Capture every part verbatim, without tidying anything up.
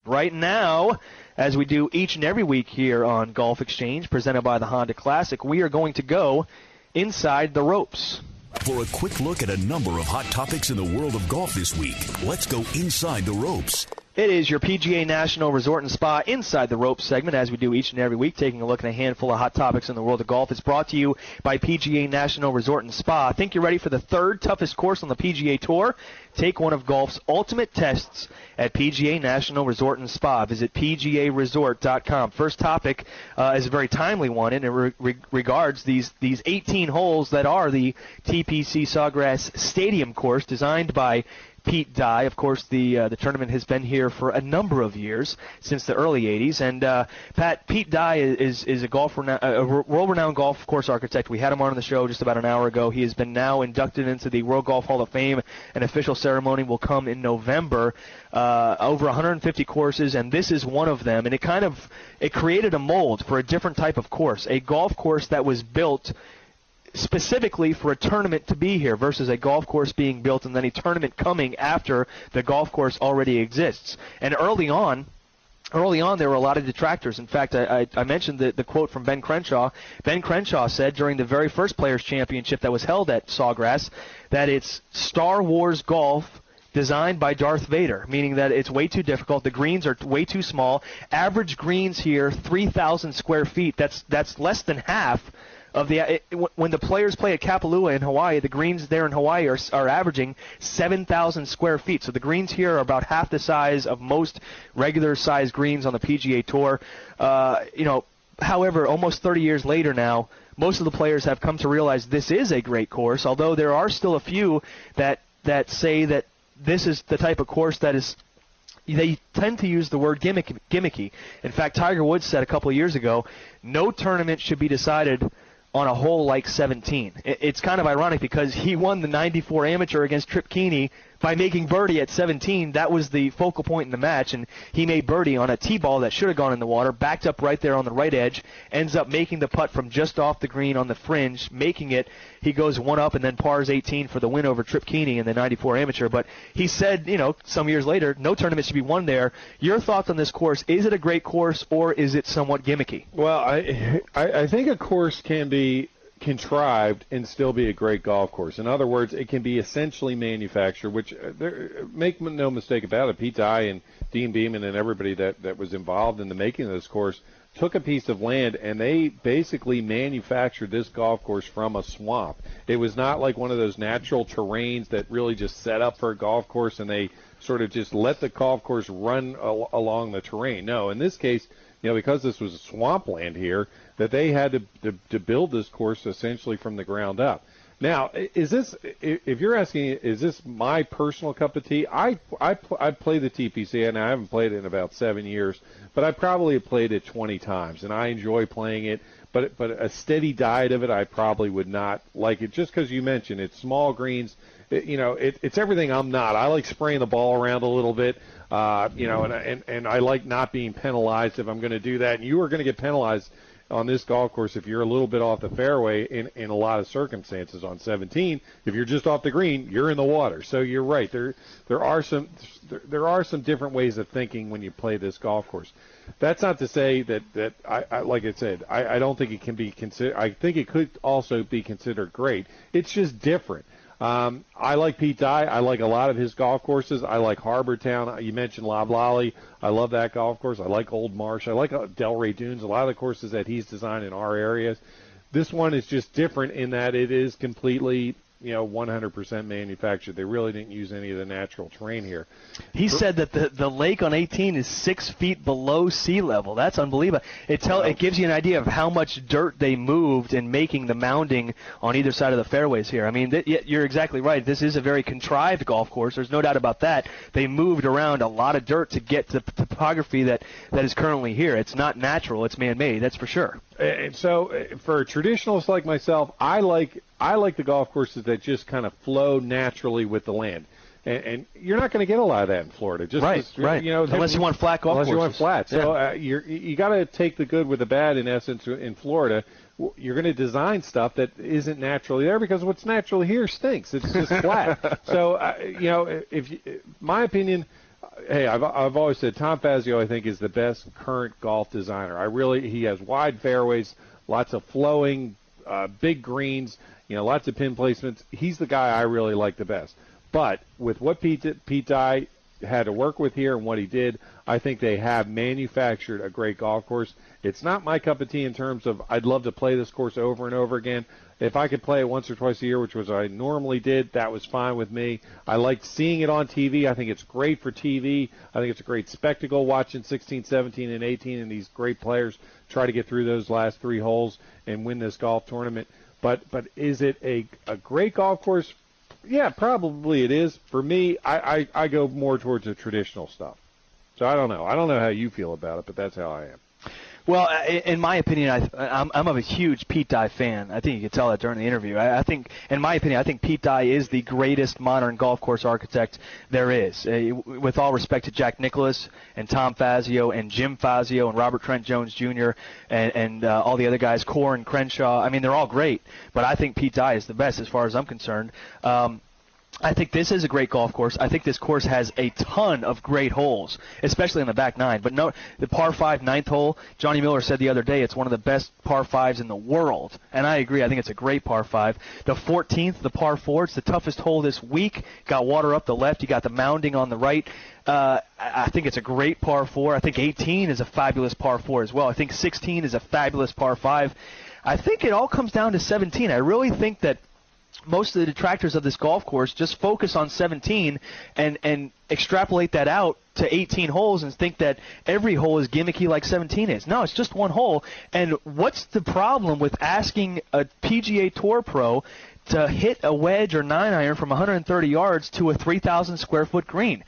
Right now, as we do each and every week here on Golf Exchange, presented by the Honda Classic, we are going to go inside the ropes. For a quick look at a number of hot topics in the world of golf this week, let's go inside the ropes. It is your P G A National Resort and Spa Inside the Ropes segment, as we do each and every week, taking a look at a handful of hot topics in the world of golf. It's brought to you by P G A National Resort and Spa. I think you're ready for the third toughest course on the P G A Tour. Take one of golf's ultimate tests at P G A National Resort and Spa. Visit P G A resort dot com. First topic uh, is a very timely one, and it re- re- regards these, these eighteen holes that are the T P C Sawgrass Stadium course, designed by Pete Dye. Of course, the uh, the tournament has been here for a number of years, since the early eighties. And, uh, Pat, Pete Dye is is a golf rena- a world-renowned golf course architect. We had him on the show just about an hour ago. He has been now inducted into the World Golf Hall of Fame. An official ceremony will come in November. Uh, over one hundred fifty courses, and this is one of them. And it kind of it created a mold for a different type of course, a golf course that was built specifically for a tournament to be here versus a golf course being built and then a tournament coming after the golf course already exists. And early on, Early on, there were a lot of detractors. In fact, I, I, I mentioned the, the quote from Ben Crenshaw. Ben Crenshaw said during the very first Players' Championship that was held at Sawgrass that it's Star Wars golf designed by Darth Vader, meaning that it's way too difficult. The greens are way too small. Average greens here, three thousand square feet. That's that's less than half of the it, when the players play at Kapalua in Hawaii, the greens there in Hawaii are, are averaging seven thousand square feet. So the greens here are about half the size of most regular-sized greens on the P G A Tour. Uh, you know, however, almost thirty years later now, most of the players have come to realize this is a great course, although there are still a few that that say that this is the type of course that is they tend to use the word gimmick, gimmicky. In fact, Tiger Woods said a couple of years ago, no tournament should be decided on a hole like seventeen. It's kind of ironic because he won the ninety-four Amateur against Trip Keeney by making birdie at seventeen. That was the focal point in the match, and he made birdie on a tee ball that should have gone in the water, backed up right there on the right edge, ends up making the putt from just off the green on the fringe, making it. He goes one up and then pars eighteen for the win over Trip Keeney in the ninety-four Amateur. But he said, you know, some years later, no tournament should be won there. Your thoughts on this course? Is it a great course or is it somewhat gimmicky? Well, I I, I think a course can be contrived and still be a great golf course. In other words, it can be essentially manufactured, which, uh, there, make no mistake about it, Pete Dye and Dean Beeman and everybody that, that was involved in the making of this course took a piece of land and they basically manufactured this golf course from a swamp. It was not like one of those natural terrains that really just set up for a golf course and they sort of just let the golf course run al- along the terrain. No, in this case, you know, because this was swampland here, that they had to, to to build this course essentially from the ground up. Now, is this, if you're asking, is this my personal cup of tea? I I I play the T P C, and I haven't played it in about seven years, but I probably have played it twenty times, and I enjoy playing it. But but a steady diet of it, I probably would not like it. Just because you mentioned it's small greens, it, you know, it, it's everything I'm not. I like spraying the ball around a little bit. Uh, you know, and, and and I like not being penalized if I'm going to do that. And you are going to get penalized on this golf course if you're a little bit off the fairway in, in a lot of circumstances. On seventeen, if you're just off the green, you're in the water. So you're right. There there are some there, there are some different ways of thinking when you play this golf course. That's not to say that that I, I like I said I, I don't think it can be considered. I think it could also be considered great. It's just different. Um, I like Pete Dye. I like a lot of his golf courses. I like Harbor Town. You mentioned Loblolly. I love that golf course. I like Old Marsh. I like Delray Dunes. A lot of the courses that he's designed in our areas. This one is just different in that it is completely, you know, one hundred percent manufactured. They really didn't use any of the natural terrain here. He For, said that the, the lake on eighteen is six feet below sea level. That's unbelievable. It tell it gives you an idea of how much dirt they moved in making the mounding on either side of the fairways here. I mean, th- you're exactly right. This is a very contrived golf course. There's no doubt about that. They moved around a lot of dirt to get to the topography that, that is currently here. It's not natural. It's man-made. That's for sure. And so for traditionalists like myself, I like I like the golf courses that just kind of flow naturally with the land. And, and you're not going to get a lot of that in Florida. Just right, right. You know, unless you want flat golf unless courses. you want flat. So yeah. uh, you're, you got to take the good with the bad, in essence, in Florida. You're going to design stuff that isn't naturally there because what's natural here stinks. It's just flat. So, uh, you know, if you, my opinion, hey, I've I've always said Tom Fazio, I think, is the best current golf designer. I really he has wide fairways, lots of flowing, uh, big greens, you know, lots of pin placements. He's the guy I really like the best. But with what Pete Pete Dye had to work with here and what he did, I think they have manufactured a great golf course. It's not my cup of tea in terms of I'd love to play this course over and over again. If I could play it once or twice a year, which was I normally did, that was fine with me. I liked seeing it on T V. I think it's great for T V. I think it's a great spectacle watching sixteen, seventeen, and eighteen and these great players try to get through those last three holes and win this golf tournament. But but is it a, a great golf course? Yeah, probably it is. For me, I, I, I go more towards the traditional stuff. So I don't know. I don't know how you feel about it, but that's how I am. Well, in my opinion, I, I'm, I'm a huge Pete Dye fan. I think you could tell that during the interview. I, I think, in my opinion, I think Pete Dye is the greatest modern golf course architect there is. Uh, with all respect to Jack Nicklaus and Tom Fazio and Jim Fazio and Robert Trent Jones Junior and, and uh, all the other guys, Core and Crenshaw. I mean, they're all great, but I think Pete Dye is the best as far as I'm concerned. Um, I think this is a great golf course. I think this course has a ton of great holes, especially in the back nine. But no, the par five ninth hole, Johnny Miller said the other day it's one of the best par fives in the world. And I agree. I think it's a great par five. The fourteenth, the par four, it's the toughest hole this week. Got water up the left. You got the mounding on the right. Uh, I think it's a great par four. I think eighteen is a fabulous par four as well. I think sixteen is a fabulous par five. I think it all comes down to seventeen. I really think that most of the detractors of this golf course just focus on seventeen and, and extrapolate that out to eighteen holes and think that every hole is gimmicky like seventeen is. No, it's just one hole. And what's the problem with asking a P G A Tour pro to hit a wedge or nine iron from one hundred thirty yards to a three thousand square foot green?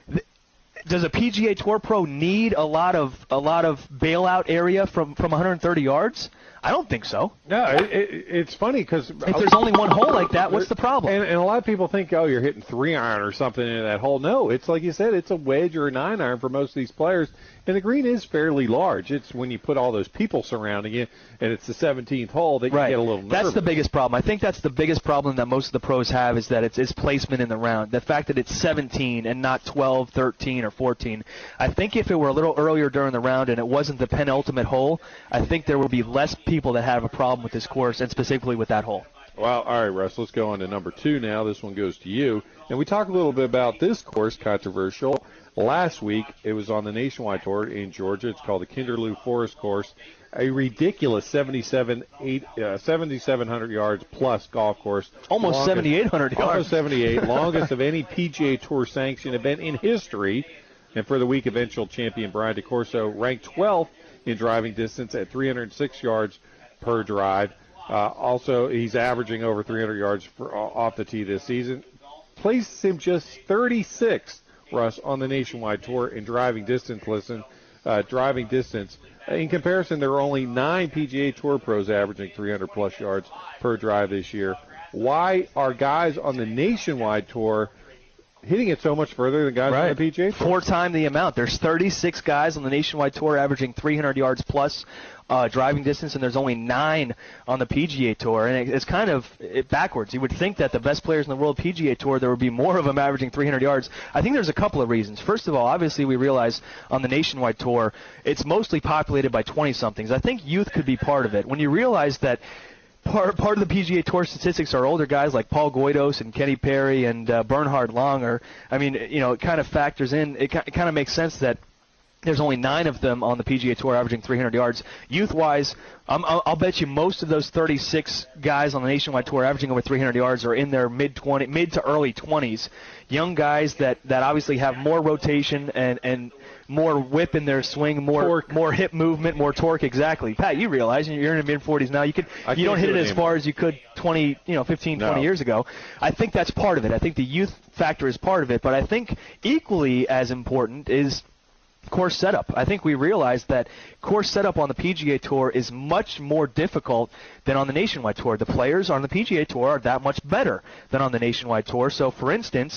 Does a P G A Tour pro need a lot of a lot of bailout area from, from one hundred thirty yards? I don't think so. No, it, it, it's funny because if there's only one hole like that, what's the problem? And, and a lot of people think, oh, you're hitting three iron or something in that hole. No, it's like you said, it's a wedge or a nine iron for most of these players. And the green is fairly large. It's when you put all those people surrounding it, and it's the seventeenth hole that you right. get a little nervous. That's the biggest problem. I think that's the biggest problem that most of the pros have is that it's, it's placement in the round. The fact that it's seventeen and not twelve, thirteen, or fourteen. I think if it were a little earlier during the round and it wasn't the penultimate hole, I think there would be less people that have a problem with this course and specifically with that hole. Well, all right, Russ, let's go on to number two now. This one goes to you. And we talked a little bit about this course, controversial. Last week, it was on the Nationwide Tour in Georgia. It's called the Kinderloo Forest Course. A ridiculous seventy-seven, eight, uh, seventy-seven hundred yards plus golf course. Almost longest, seventy-eight hundred yards. Almost seventy-eight, longest of any P G A Tour sanctioned event in history. And for the week, eventual champion Brian DeCorso ranked twelfth in driving distance at three hundred six yards per drive. Uh, also, he's averaging over three hundred yards for, uh, off the tee this season. Places him just thirty-sixth, Russ, on the Nationwide Tour in driving distance. Listen, uh, driving distance. In comparison, there are only nine P G A Tour pros averaging three hundred plus yards per drive this year. Why are guys on the Nationwide Tour hitting it so much further than guys right. on the P G A Tour? Four times the amount. There's thirty-six guys on the Nationwide Tour averaging three hundred yards plus uh, driving distance, and there's only nine on the P G A Tour. And it, it's kind of it backwards. You would think that the best players in the world P G A Tour, there would be more of them averaging three hundred yards. I think there's a couple of reasons. First of all, obviously we realize on the Nationwide Tour, it's mostly populated by twenty-somethings. I think youth could be part of it. When you realize that Part, part of the P G A Tour statistics are older guys like Paul Goydos and Kenny Perry and uh, Bernhard Langer. I mean, you know, it kind of factors in. It, it kind of makes sense that there's only nine of them on the P G A Tour averaging three hundred yards. Youth-wise, um, I'll, I'll bet you most of those thirty-six guys on the Nationwide Tour averaging over three hundred yards are in their mid twenty, mid to early twenties. Young guys that, that obviously have more rotation and, and more whip in their swing, more torque. more hip movement, more torque. Exactly, Pat. You realize you're in the mid forties now. You could I you don't hit do it it as anymore. far as you could twenty, you know, fifteen, No. twenty years ago. I think that's part of it. I think the youth factor is part of it. But I think equally as important is course setup. I think we realize that course setup on the P G A Tour is much more difficult than on the Nationwide Tour. The players on the P G A Tour are that much better than on the Nationwide Tour. So, for instance,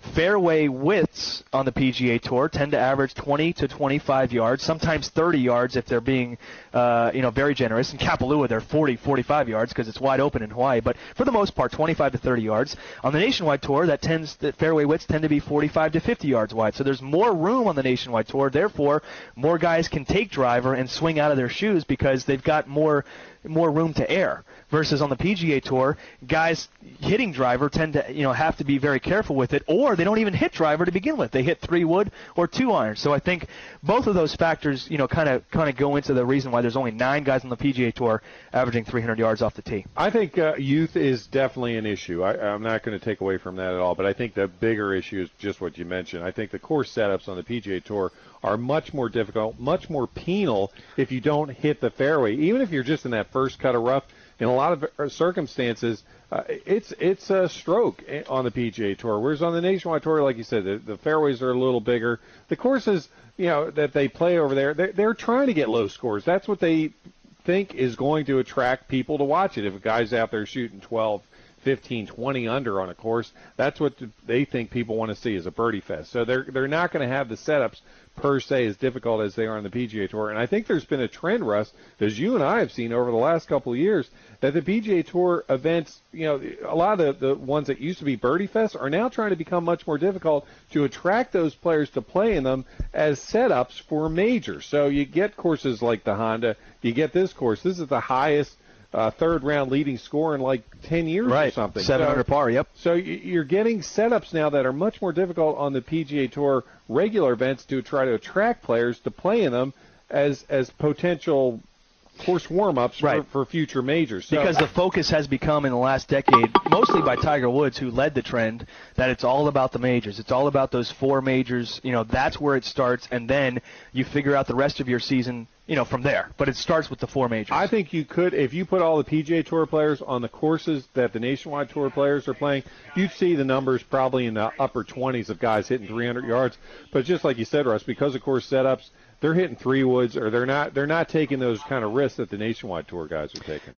Fairway widths on the P G A Tour tend to average twenty to twenty-five yards, sometimes thirty yards if they're being, uh, you know, very generous. In Kapalua, they're forty, forty-five yards because it's wide open in Hawaii. But for the most part, twenty-five to thirty yards. On the Nationwide Tour, that tends the fairway widths tend to be forty-five to fifty yards wide. So there's more room on the Nationwide Tour. Therefore, more guys can take driver and swing out of their shoes because they've got more more room to air. Versus on the P G A Tour, guys hitting driver tend to, you know, have to be very careful with it, or they don't even hit driver to begin with. They hit three wood or two iron. So I think both of those factors, you know, kind of kind of go into the reason why there's only nine guys on the P G A Tour averaging three hundred yards off the tee. I think uh, youth is definitely an issue. I, I'm not going to take away from that at all, but I think the bigger issue is just what you mentioned. I think the course setups on the P G A Tour are much more difficult, much more penal if you don't hit the fairway. Even if you're just in that first cut of rough, in a lot of circumstances, uh, it's it's a stroke on the P G A Tour. Whereas on the Nationwide Tour, like you said, the, the fairways are a little bigger. The courses, you know, that they play over there, they're, they're trying to get low scores. That's what they think is going to attract people to watch it. If a guy's out there shooting twelve, fifteen, twenty under on a course, that's what they think people want to see is a birdie fest. So they're they're not going to have the setups per se as difficult as they are on the P G A Tour. And I think there's been a trend, Russ, as you and I have seen over the last couple of years, that the P G A Tour events, you know, a lot of the, the ones that used to be birdie fest are now trying to become much more difficult to attract those players to play in them as setups for majors. So you get courses like the Honda, you get this course. This is the highest Uh, third round leading score in like ten years right. or something. seven hundred so, par, yep. So you're getting setups now that are much more difficult on the P G A Tour regular events to try to attract players to play in them as as potential course warm-ups right. for, for future majors. So, because the focus has become in the last decade, mostly by Tiger Woods, who led the trend, that it's all about the majors. It's all about those four majors. You know, that's where it starts, and then you figure out the rest of your season, you know, from there. But it starts with the four majors. I think you could, if you put all the P G A Tour players on the courses that the Nationwide Tour players are playing, you'd see the numbers probably in the upper twenties of guys hitting three hundred yards. But just like you said, Russ, because of course setups, they're hitting three woods, or they're not they're not taking those kind of risks that the Nationwide Tour guys are taking.